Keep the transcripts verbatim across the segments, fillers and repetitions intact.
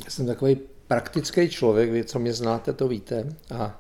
Já jsem takový praktický člověk, vy, co mě znáte, to víte. A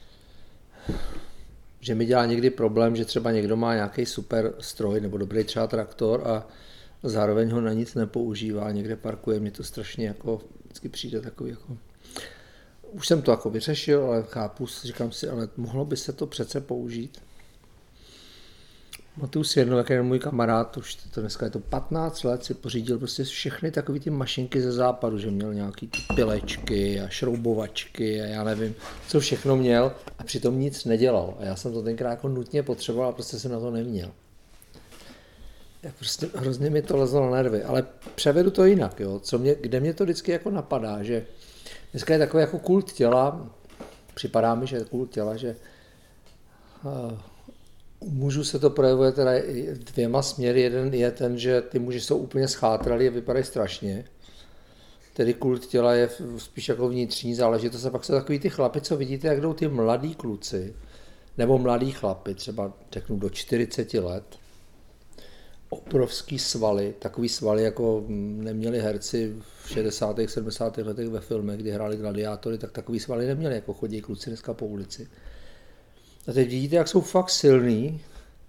že mi dělá někdy problém, že třeba někdo má nějaký super stroj nebo dobrý třeba traktor a zároveň ho na nic nepoužívá, někde parkuje, mě to strašně jako, vždycky přijde takový jako... Už jsem to jako vyřešil, ale chápu, říkám si, ale mohlo by se to přece použít. Matuju si jednou, jak jeden můj kamarád, už to dneska je to patnáct let, si pořídil prostě všechny takové ty mašinky ze západu, že měl nějaký ty pilečky a šroubovačky a já nevím, co všechno měl a přitom nic nedělal. A já jsem to tenkrát jako nutně potřeboval a prostě jsem na to neměl. Já prostě hrozně mi to lezlo na nervy, ale převedu to jinak, jo. Co mě, kde mě to vždycky jako napadá, že dneska je takový jako kult těla, připadá mi, že je kult těla, že uh, u mužů se to projevuje teda dvěma směry. Jeden je ten, že ty muži jsou úplně schátralí a vypadají strašně. Tedy kult těla je spíš jako vnitřní záležitost. A pak jsou takový ty chlapi, co vidíte, jak jdou ty mladí kluci, nebo mladí chlapi, třeba řeknu do čtyřiceti let, obrovský svaly, takový svaly, jako neměli herci v šedesátých, sedmdesátých letech ve filmech, kdy hráli gladiátory, tak takový svaly neměli, jako chodí kluci dneska po ulici. A teď vidíte, jak jsou fakt silný,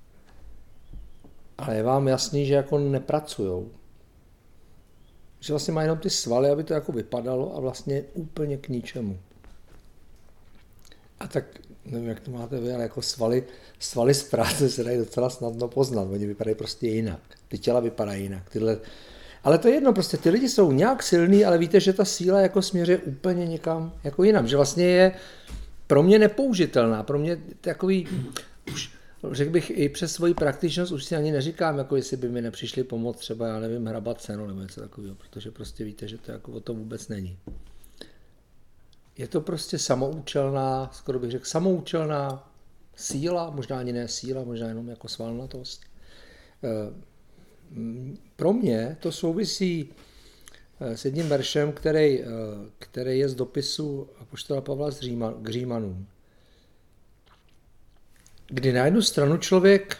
ale je vám jasný, že jako nepracujou. Že vlastně mají jenom ty svaly, aby to jako vypadalo a vlastně úplně k ničemu. A tak, nevím, jak to máte vy, ale jako svaly, svaly z práce se dají docela snadno poznat. Oni vypadají prostě jinak. Ty těla vypadají jinak. Tyhle... Ale to je jedno, prostě ty lidi jsou nějak silní, ale víte, že ta síla jako směřuje úplně někam jako jinam. Že vlastně je pro mě nepoužitelná. Pro mě takový, už řekl bych i přes svoji praktičnost, už si ani neříkám, jako jestli by mi nepřišli pomoct třeba, já nevím, hrabat cenu nebo něco takového, protože prostě víte, že to jako o tom vůbec není. Je to prostě samoučelná, skoro bych řekl samoučelná síla, možná ani ne síla, možná jenom jako svalnatost. Pro mě to souvisí s jedním veršem, který, který je z dopisu apoštola Pavla z Říma, k Římanům. Kdy na jednu stranu člověk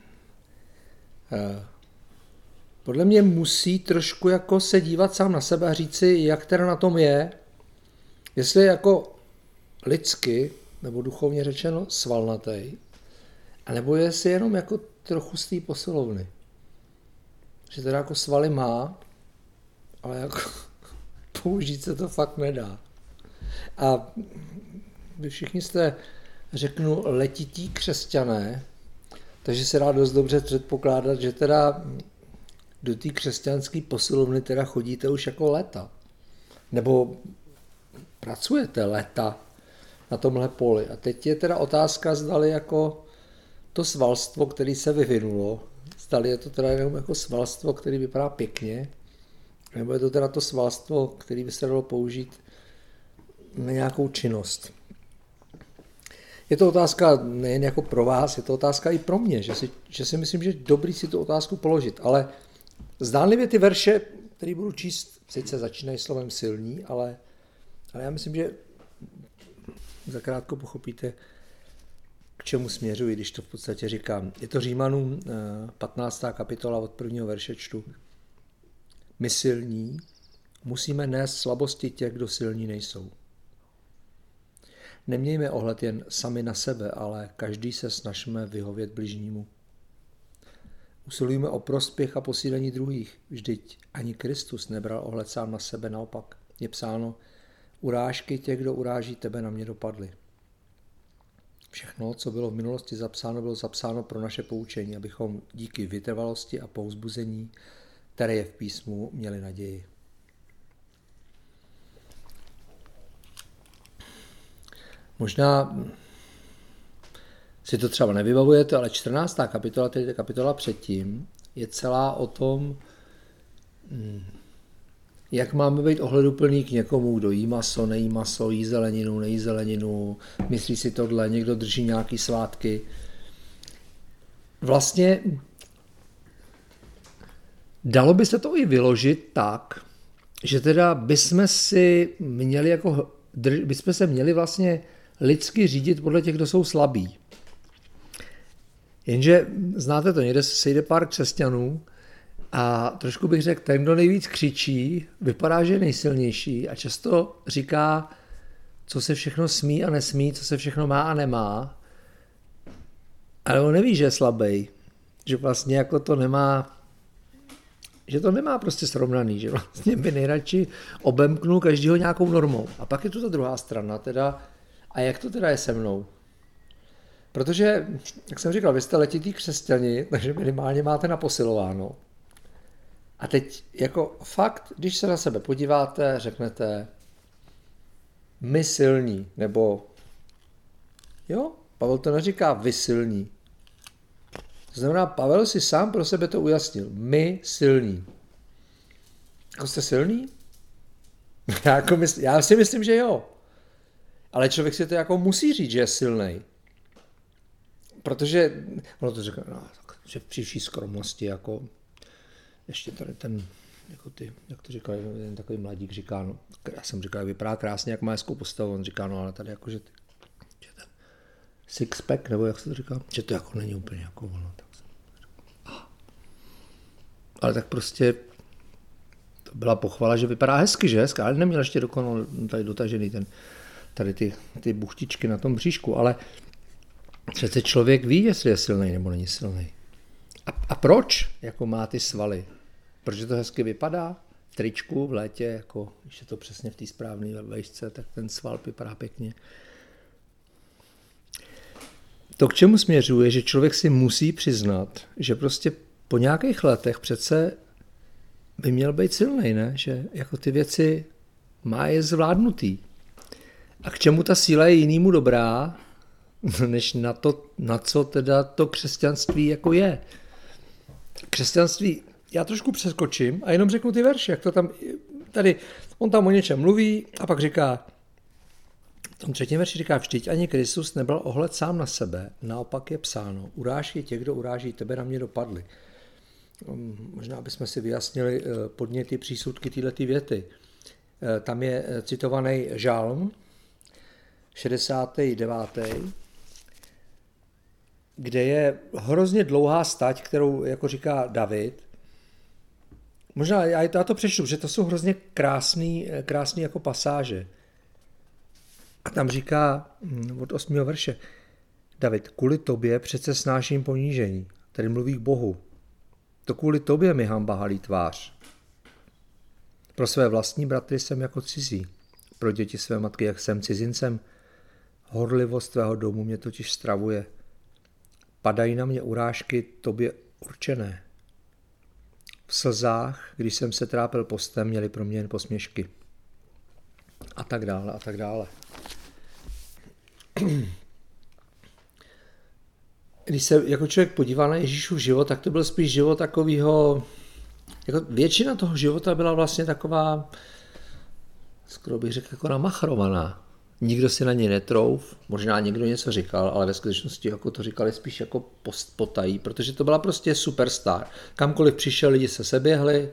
podle mě musí trošku jako se dívat sám na sebe a říct si, jak teda na tom je, jestli je jako lidsky, nebo duchovně řečeno svalnatý, anebo jestli jenom jako trochu z té posilovny. Že teda jako svaly má, ale jako použít se to fakt nedá. A vy všichni jste, řeknu, letití křesťané, takže se dá dost dobře předpokládat, že teda do té křesťanské posilovny teda chodíte už jako léta. Nebo pracujete léta na tomhle poli. A teď je teda otázka, zdali jako to svalstvo, které se vyvinulo, zdali je to teda jenom jako svalstvo, které vypadá pěkně, nebo je to teda to svalstvo, které by se dalo použít na nějakou činnost. Je to otázka nejen jako pro vás, je to otázka i pro mě, že si, že si myslím, že je dobrý si tu otázku položit. Ale zdánlivě ty verše, které budu číst, sice začínají slovem silní, ale, ale já myslím, že zakrátko pochopíte, k čemu směřuji, když to v podstatě říkám. Je to Římanům patnáctá kapitola od prvního verše čtu. My silní musíme nést slabosti těch, kdo silní nejsou. Nemějme ohled jen sami na sebe, ale každý se snažíme vyhovět bližnímu. Usilujme o prospěch a posílení druhých. Vždyť ani Kristus nebral ohled sám na sebe, naopak. Je psáno, urážky těch, kdo uráží tebe, na mě dopadly. Všechno, co bylo v minulosti zapsáno, bylo zapsáno pro naše poučení, abychom díky vytrvalosti a povzbuzení, které je v písmu, měli naději. Možná si to třeba nevybavujete, ale čtrnáctá kapitola, tedy kapitola předtím, je celá o tom, jak máme být ohleduplný k někomu, kdo jí maso, nejí maso, jí zeleninu, nejí zeleninu, myslí si tohle, někdo drží nějaký svátky. Vlastně dalo by se to i vyložit tak, že teda bychom si měli jako, bychom se měli vlastně lidsky řídit podle těch, kdo jsou slabí. Jenže znáte to, někde se sejde pár křesťanů A trošku bych řekl, ten, kdo nejvíc křičí, vypadá, že je nejsilnější a často říká, co se všechno smí a nesmí, co se všechno má a nemá. Ale on neví, že je slabý, že vlastně jako to nemá, že to nemá prostě srovnaný, že vlastně by nejradši obemknul každýho nějakou normou. A pak je tu ta druhá strana, teda, a jak to teda je se mnou? Protože, jak jsem říkal, vy jste letitý křesťani, takže minimálně máte naposilováno. A teď jako fakt, když se na sebe podíváte, řeknete my silní, nebo jo, Pavel to neříká vy silní. To znamená, Pavel si sám pro sebe to ujasnil. My silní. Jako jste silní? Já, jako mysl, já si myslím, že jo. Ale člověk si to jako musí říct, že je silnej. Protože, ono to říká, no, tak, že při vší skromnosti, jako ještě tady ten, jako ty, jak to říká, ten takový mladík říká, no, já jsem říkal, vypadá krásně, jak má hezkou postavu, on říká, no, ale tady jako, že, že ten six-pack, nebo jak se to říká, že to jako není úplně jako ono. Tak jsem, ah. Ale tak prostě to byla pochvala, že vypadá hezky, že hezky, ale neměl ještě dokonal tady dotažený ten, tady ty, ty buchtičky na tom bříšku, ale přece člověk ví, jestli je silný nebo není silný. A, a proč jako má ty svaly? Protože to hezky vypadá v tričku v létě, jako když je to přesně v té správné vejšce, tak ten sval vypadá pěkně. To, k čemu směřuje, že člověk si musí přiznat, že prostě po nějakých letech přece by měl být silný, ne? Že jako ty věci má je zvládnutý. A k čemu ta síla je jinýmu dobrá, než na to, na co teda to křesťanství jako je. Křesťanství, já trošku přeskočím a jenom řeknu ty verše, jak to tam, tady, on tam o něčem mluví a pak říká, v tom třetím verši říká, vždyť ani Kristus nebyl ohled sám na sebe, naopak je psáno, urážky těch, kdo uráží tebe, na mě dopadly. Možná bychom si vyjasnili podněty, přísudky této věty. Tam je citovaný žálm, šedesátý devátý kde je hrozně dlouhá stať, kterou jako říká David. Možná já to přečtu, že to jsou hrozně krásný, krásný jako pasáže. A tam říká od osmého verše David, kvůli tobě přece snáším ponížení, tedy mluví k Bohu. To kvůli tobě mi hanba halí tvář. Pro své vlastní bratry jsem jako cizí. Pro děti své matky, jak jsem cizincem. Horlivost tvého domu mě totiž stravuje. Padají na mě urážky tobě určené. V slzách, když jsem se trápil postem, měli pro mě jen posměšky. A tak dále, a tak dále. Když se jako člověk podívá na Ježíšův život, tak to byl spíš život takovýho, jako většina toho života byla vlastně taková, skoro bych řekl, jako namachrovaná. Nikdo si na něj netrouf, možná někdo něco říkal, ale ve skutečnosti jako to říkali spíš jako potají, protože to byla prostě superstar. Kamkoliv přišel, lidi se seběhli,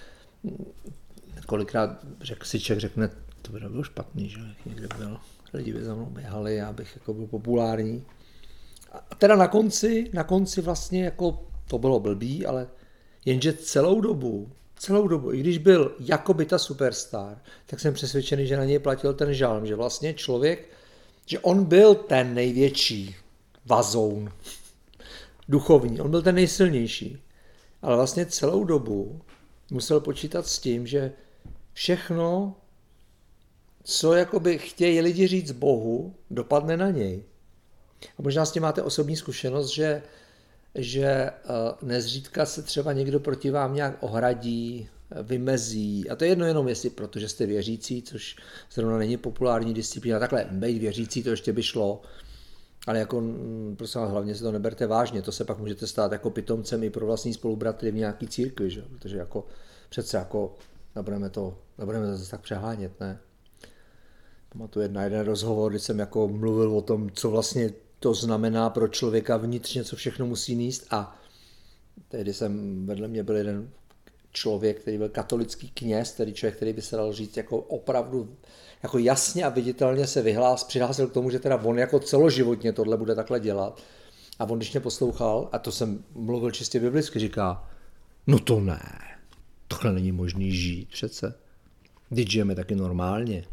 kolikrát řek, si člověk řekne, to by nebylo špatný, že někde byl, lidi by za mnou běhali, já bych jako byl populární. A teda na konci, na konci vlastně jako to bylo blbý, ale jenže celou dobu, celou dobu, i když byl jakoby ta superstar, tak jsem přesvědčený, že na něj platil ten žálm, že vlastně člověk, že on byl ten největší vazoun duchovní, on byl ten nejsilnější, ale vlastně celou dobu musel počítat s tím, že všechno, co jakoby chtějí lidi říct Bohu, dopadne na něj. A možná s tím máte osobní zkušenost, že, že nezřídka se třeba někdo proti vám nějak ohradí, vymezí. A to je jedno jenom jestli, protože jste věřící, což zrovna není populární disciplína. Takhle, být věřící, to ještě by šlo. Ale jako, prosím vás, hlavně si to neberte vážně. To se pak můžete stát jako pitomcem i pro vlastní spolubratry v nějaký církvi, že? Protože jako přece jako nebudeme to, nebudeme to zase tak přehánět, ne? Pamatuju na jeden rozhovor, kdy jsem jako mluvil o tom, co vlastně to znamená pro člověka vnitřně, co všechno musí níst, a tehdy jsem, vedle mě byl jeden člověk, který byl katolický kněz, tedy člověk, který by se dal říct jako opravdu jako jasně a viditelně se vyhlás, přihlásil k tomu, že teda on jako celoživotně tohle bude takhle dělat. A on když mě poslouchal, a to jsem mluvil čistě biblicky, říká, No to ne. Tohle není možný žít přece. Když žijeme taky normálně.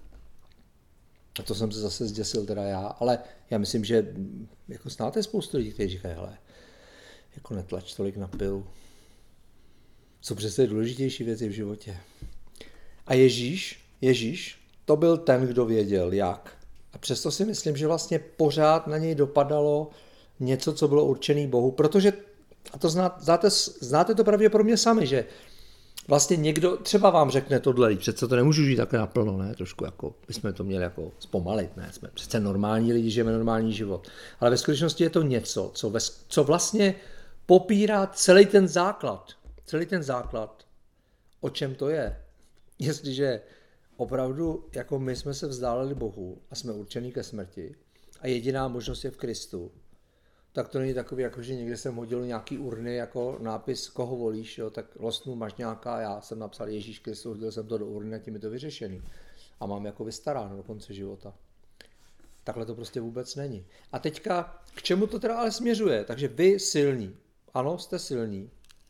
A to jsem se zase zděsil teda já, ale já myslím, že jako znáte spoustu lidí, kteří říkají, hele, jako netlač tolik na pilu. Jsou přece důležitější věci v životě. A Ježíš, Ježíš, to byl ten, kdo věděl, jak. A přesto si myslím, že vlastně pořád na něj dopadalo něco, co bylo určené Bohu, protože, a to znáte, znáte, znáte to pravděpodobně sami, že vlastně někdo třeba vám řekne tohle, přece to nemůžu žít takhle naplno, ne, trošku jako, my jsme to měli jako zpomalit, ne, jsme přece normální lidi, žijeme normální život. Ale ve skutečnosti je to něco, co, ve, co vlastně popírá celý ten základ, celý ten základ, o čem to je. Jestliže opravdu, jako my jsme se vzdálili Bohu a jsme určení ke smrti a jediná možnost je v Kristu, tak to není takový, jako že někde jsem hodil nějaký urny jako nápis, koho volíš, jo, tak losnu mažňáka, já jsem napsal Ježíš Kristus, hodil jsem to do urny a tím je to vyřešený. A mám jako vystaráno do konce života. Takhle to prostě vůbec není. A teďka, k čemu to teda ale směřuje? Takže vy silní. Ano, jste silní.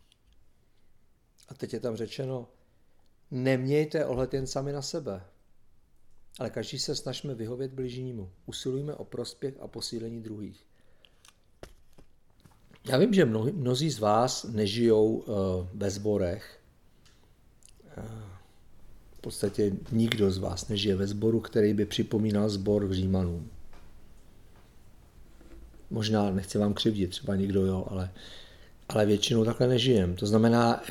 A teď je tam řečeno, nemějte ohled jen sami na sebe, ale každý se snažíme vyhovět bližnímu. Usilujme o prospěch a posílení druhých. Já vím, že mnoho, mnozí z vás nežijou uh, ve sborech. Uh, v podstatě nikdo z vás nežije ve sboru, který by připomínal sbor v Římanům. Možná nechci vám křivdit, třeba nikdo jo, ale, ale většinou takhle nežijem. To znamená,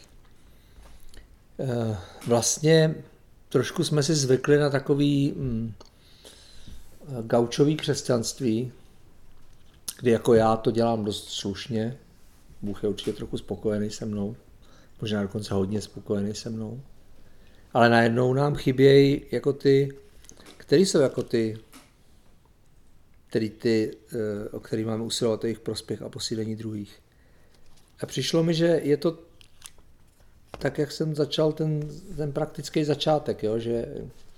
uh, vlastně trošku jsme si zvykli na takový um, gaučový křesťanství, kdy jako já to dělám dost slušně, Bůh je určitě trochu spokojený se mnou, možná dokonce hodně spokojený se mnou, ale najednou nám chybějí jako ty, který jsou jako ty, který ty, o který máme usilovat o jejich prospěch a posílení druhých. A přišlo mi, že je to tak, jak jsem začal ten, ten praktický začátek, jo, že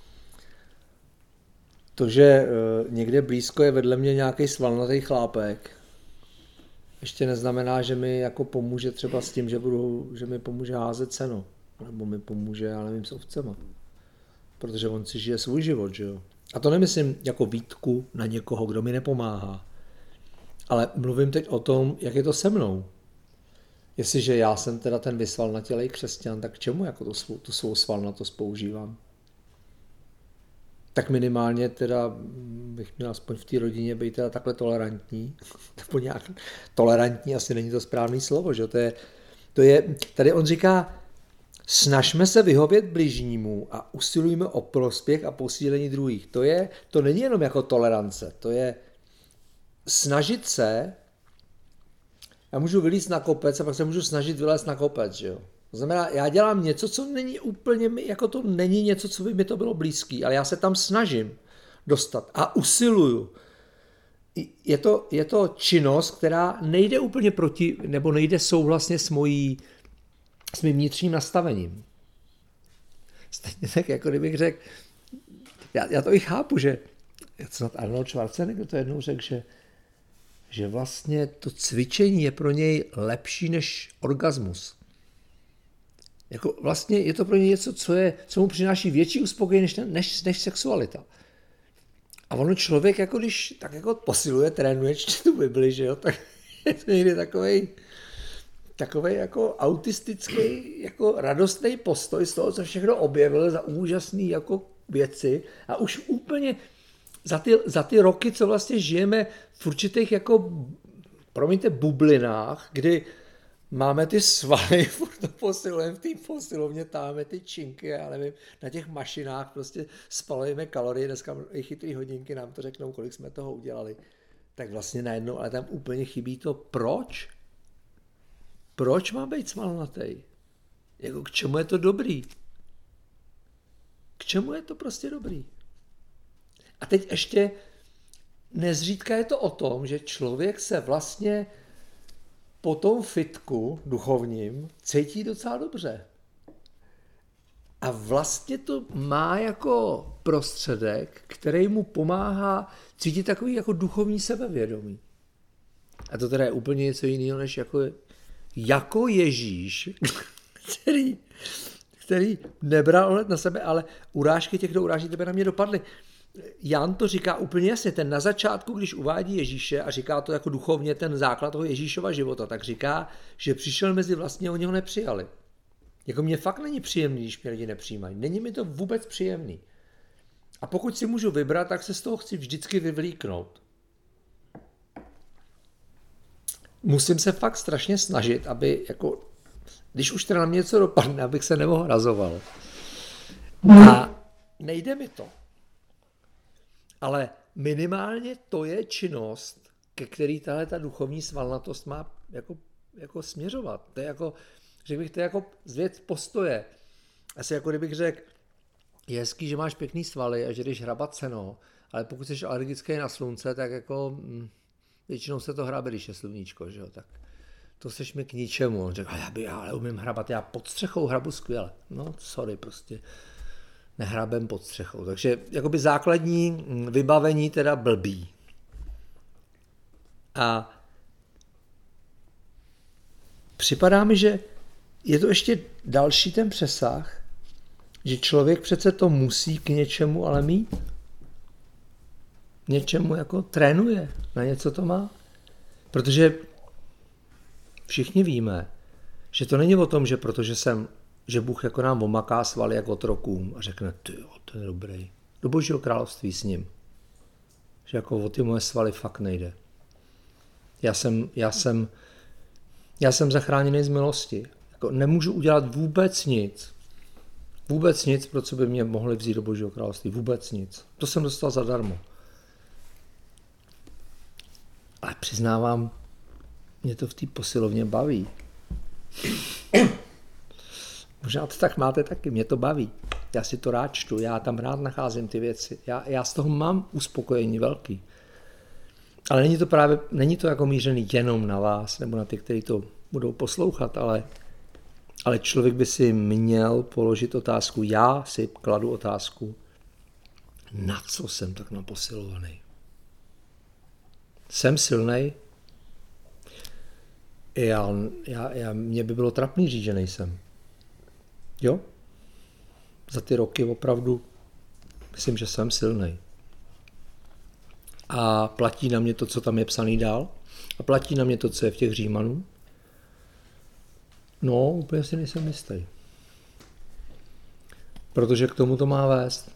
to, že někde blízko je vedle mě nějaký svalnatý chlápek, ještě neznamená, že mi jako pomůže třeba s tím, že, budu, že mi pomůže házet seno, nebo mi pomůže, já nevím, s ovcema. Protože on si žije svůj život, že jo. A to nemyslím jako výtku na někoho, kdo mi nepomáhá. Ale mluvím teď o tom, jak je to se mnou. Jestliže já jsem teda ten vysvalnatělej křesťan, tak k čemu jako to svou, tu svou svalnatost používám? Tak minimálně teda bych měl aspoň v té rodině být teda takhle tolerantní. Nebo nějak tolerantní, asi není to správné slovo, že? To je, to je, tady on říká, snažme se vyhovět bližnímu a usilujme o prospěch a posílení druhých. To je, to není jenom jako tolerance, to je snažit se, já můžu vylízt na kopec a pak se můžu snažit vylézt na kopec, že jo. To znamená, já dělám něco, co není úplně, jako to není něco, co by mi to bylo blízký, ale já se tam snažím dostat a usiluju. Je to, je to činnost, která nejde úplně proti, nebo nejde souhlasně s mojí, s mým vnitřním nastavením. Stejně tak, jako kdybych řekl, já, já to i chápu, že snad Arnold Schwarzenegger to jednou řekl, že, že vlastně to cvičení je pro něj lepší než orgasmus. Jako vlastně je to pro něj něco, co, je, co mu přináší větší uspokojení než, než, než sexualita. A ono člověk, jako když tak jako posiluje, trénuje, čte tu Bibli, že jo, tak je to někdy takovej, takovej jako autistický, jako radostný postoj z toho, co všechno objevil za úžasný jako věci a už úplně za ty, za ty roky, co vlastně žijeme v určitých jako, promiňte, bublinách, kdy máme ty svaly, furt to posilujeme v té posilovně, táme ty činky, já nevím, na těch mašinách prostě spalujeme kalorie, dneska i chytrý hodinky nám to řeknou, kolik jsme toho udělali. Tak vlastně najednou, ale tam úplně chybí to, proč? Proč má být svalnatý? Jako k čemu je to dobrý? K čemu je to prostě dobrý? A teď ještě nezřídka je to o tom, že člověk se vlastně po tom fitku duchovním cítí docela dobře. A vlastně to má jako prostředek, který mu pomáhá cítit takový jako duchovní sebevědomí. A to teda je úplně něco jiného, než jako jako Ježíš, který, který nebral ohled na sebe, ale urážky těch, kdo uráží tebe, na mě dopadly. Jan to říká úplně jasně, ten na začátku, když uvádí Ježíše a říká to jako duchovně ten základ toho Ježíšova života, tak říká, že přišel mezi vlastně, oni ho nepřijali. Jako mě fakt není příjemný, když mě lidi nepřijímají. Není mi to vůbec příjemný. A pokud si můžu vybrat, tak se z toho chci vždycky vyvlíknout. Musím se fakt strašně snažit, aby jako, když už teda na mě něco dopadne, abych se neohrazoval. A nejde mi to. Ale minimálně to je činnost, ke který tahle ta duchovní svalnatost má jako, jako směřovat. To je jako, řekl bych, to je jako zvěc postoje. Asi jako kdybych řekl, je hezký, že máš pěkný svaly a že jdeš hrabat seno, ale pokud jsi alergický na slunce, tak jako hm, většinou se to hrabe, když je sluníčko, že jo, tak to seš mi k ničemu. On řekl, já, by, já ale umím hrabat, já pod střechou hrabu skvěle. No, sorry, prostě nehrabem pod střechou. Takže jakoby základní vybavení teda blbý. A připadá mi, že je to ještě další ten přesah, že člověk přece to musí k něčemu ale mít. Něčemu jako trénuje, na něco to má. Protože všichni víme, že to není o tom, že protože jsem, že Bůh jako nám omaká svaly jako otrokům a řekne, ty jo, to je dobrý. Do Božího království s ním. Že jako o ty moje svaly fakt nejde. Já jsem, já jsem, já jsem zachráněný z milosti. Jako nemůžu udělat vůbec nic. Vůbec nic, pro co by mě mohli vzít do Božího království. Vůbec nic. To jsem dostal zadarmo. Ale přiznávám, mě to v té posilovně baví. Možná to tak máte taky, mě to baví. Já si to rád čtu, já tam rád nacházím ty věci. Já, já z toho mám uspokojení velký. Ale není to právě, není to jako mířený jenom na vás, nebo na ty, kteří to budou poslouchat, ale, ale člověk by si měl položit otázku, já si kladu otázku, na co jsem tak naposilovaný? Jsem silnej? Já, já, já, mě by bylo trapný říct, že nejsem. Jo? Za ty roky opravdu myslím, že jsem silnej. A platí na mě to, co tam je psaný dál. A platí na mě to, co je v těch Římanů. No, úplně si nejsem jistý. Protože k tomu to má vést.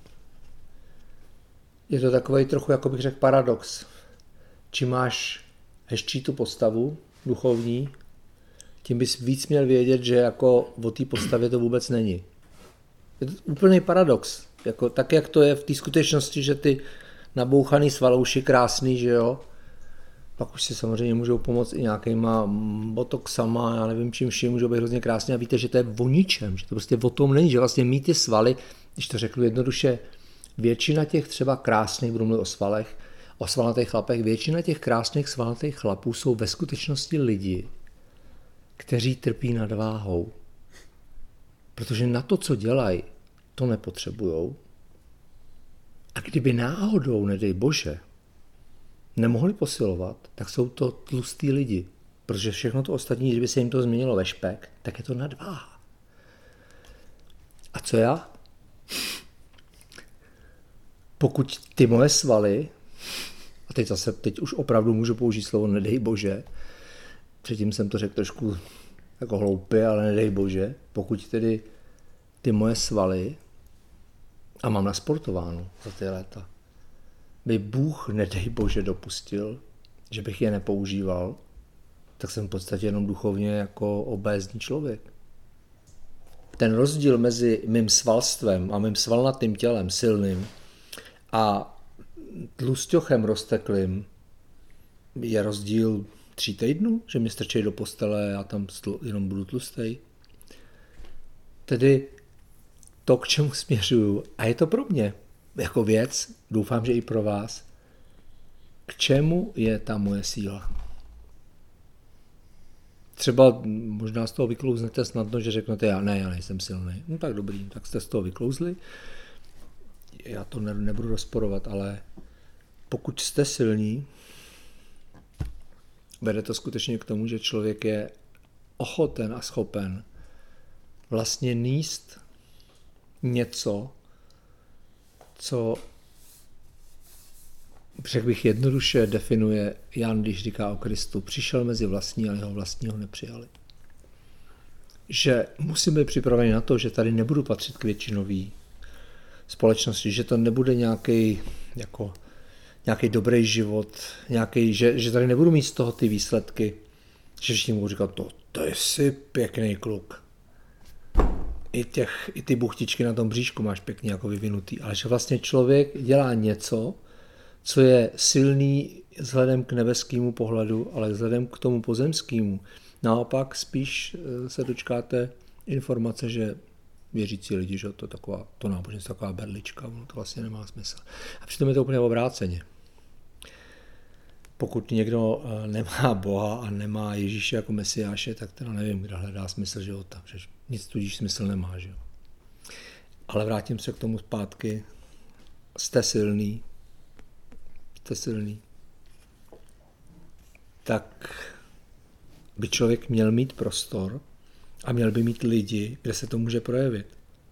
Je to takový trochu, jako bych řekl, paradox. Čím máš hezčí tu postavu duchovní, tím bys víc měl vědět, že jako o té postavě to vůbec není. Je to úplný paradox. Jako, tak, jak to je v té skutečnosti, že ty nabouchaný svalouši krásný, že jo, pak už si samozřejmě můžou pomoct i nějakýma botoxama, já nevím čím vším, můžou být hrozně krásný a víte, že to je o ničem, že to prostě o tom není, že vlastně mít ty svaly, když to řeknu jednoduše, většina těch třeba krásných, budu mluvit o svalech, o svalnatých chlapech, většina těch krásných svalnatých chlapů jsou ve skutečnosti lidi, kteří trpí nadváhou. Protože na to, co dělají, to nepotřebujou. A kdyby náhodou, nedej Bože, nemohli posilovat, tak jsou to tlustý lidi. Protože všechno to ostatní, kdyby se jim to změnilo ve špek, tak je to nadváha. A co já? Pokud ty moje svaly, a teď zase, teď už opravdu můžu použít slovo nedej Bože, předtím jsem to řekl trošku jako hloupě, ale nedej Bože, pokud tedy ty moje svaly, a mám nasportováno za ty léta, by Bůh, nedej Bože, dopustil, že bych je nepoužíval, tak jsem v podstatě jenom duchovně jako obézní člověk. Ten rozdíl mezi mým svalstvem a mým svalnatým tělem silným a tlusťochem rozteklým je rozdíl tří týdnů, že mi strčí do postele a já tam jenom budu tlustej. Tedy to, k čemu směřuju, a je to pro mě jako věc, doufám, že i pro vás, k čemu je ta moje síla. Třeba možná z toho vyklouznete snadno, že řeknete, já ne, já nejsem silný. No tak dobrý, tak jste z toho vyklouzli. Já to ne, nebudu rozporovat, ale pokud jste silní, vede to skutečně k tomu, že člověk je ochoten a schopen vlastně nést něco, co řekl bych jednoduše definuje Jan, když říká o Kristu. Přišel mezi vlastní, ale jeho vlastní ho nepřijali. Že musím být připravený na to, že tady nebudu patřit k většinový společnosti, že to nebude nějaký jako nějaký dobrý život, nějaký, že, že tady nebudu mít z toho ty výsledky, že všichni můžu říkat, to, to je si pěkný kluk. I, těch, I ty buchtičky na tom bříšku máš pěkně jako vyvinutý, ale že vlastně člověk dělá něco, co je silný vzhledem k nebeskému pohledu, ale vzhledem k tomu pozemskému. Naopak spíš se dočkáte informace, že věřící lidi, že to taková, to náboženství taková berlička, to vlastně nemá smysl. A přitom je to úplně obráceně. Pokud někdo nemá Boha a nemá Ježíše jako Mesiáše, tak teda nevím, kdo hledá smysl života, že nic tudíž smysl nemá. Že? Ale vrátím se k tomu zpátky. Jste silný, jste silný, tak by člověk měl mít prostor a měl by mít lidi, kde se to může projevit.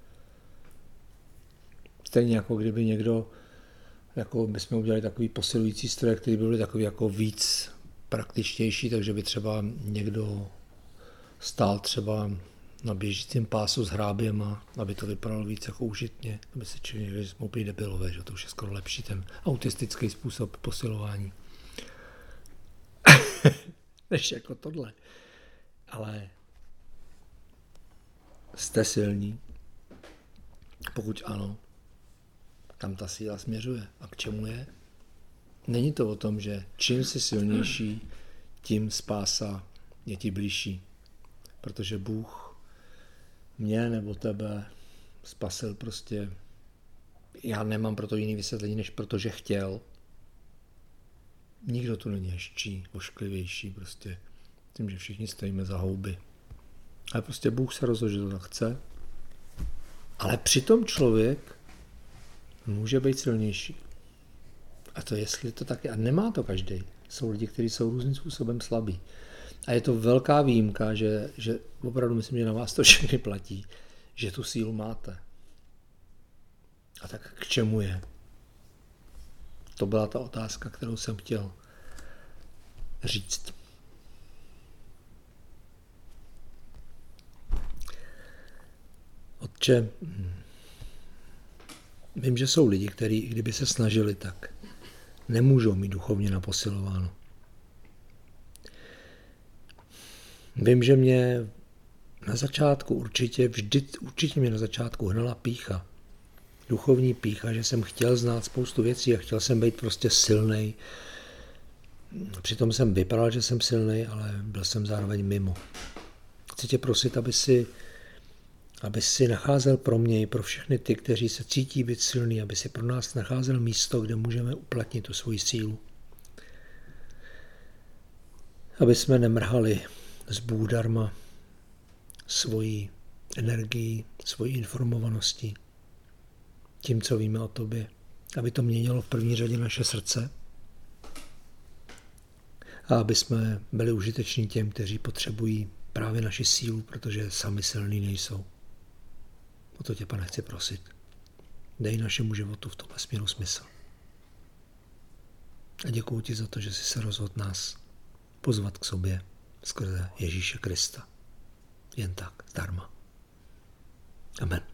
Stejně jako kdyby někdo, jako bychom udělali takový posilující stroje, který by byly takový jako víc praktičtější, takže by třeba někdo stál třeba na běžícím pásu s hráběma, aby to vypadalo víc jako užitně, aby se čili, že jsme úplně debilové, že to už je skoro lepší ten autistický způsob posilování. Než jako tohle. Ale jste silní? Pokud ano, kam ta síla směřuje a k čemu je? Není to o tom, že čím jsi silnější, tím spása je ti blížší. Protože Bůh mě nebo tebe spasil prostě, já nemám proto jiný vysvětlení, než protože chtěl. Nikdo tu není hezčí, ošklivější, prostě tím, že všichni stojíme za houby. Ale prostě Bůh se rozhodl, že to tak chce. Ale přitom člověk může být silnější. A to jestli to tak je. A nemá to každý. Jsou lidi, kteří jsou různým způsobem slabí. A je to velká výjimka, že, že opravdu myslím, že na vás to všechny platí, že tu sílu máte. A tak k čemu je? To byla ta otázka, kterou jsem chtěl říct. Otče, vím, že jsou lidi, kteří, kdyby se snažili, tak nemůžou mít duchovně naposilováno. Vím, že mě na začátku určitě, vždy, určitě mě na začátku hnala pýcha. Duchovní pýcha, že jsem chtěl znát spoustu věcí a chtěl jsem být prostě silnej. Přitom jsem vypadal, že jsem silnej, ale byl jsem zároveň mimo. Chci tě prosit, aby si, aby si nacházel pro mě i pro všechny ty, kteří se cítí být silný, aby si pro nás nacházel místo, kde můžeme uplatnit tu svoji sílu. Aby jsme nemrhali z Bůh darma svojí energií, svojí informovaností, tím, co víme o tobě. Aby to měnilo v první řadě naše srdce a aby jsme byli užiteční těm, kteří potřebují právě naši sílu, protože sami silní nejsou. O to tě, Pane, chci prosit. Dej našemu životu v tomhle směru smysl. A děkuji ti za to, že jsi se rozhodl nás pozvat k sobě skrze Ježíše Krista. Jen tak, zdarma. Amen.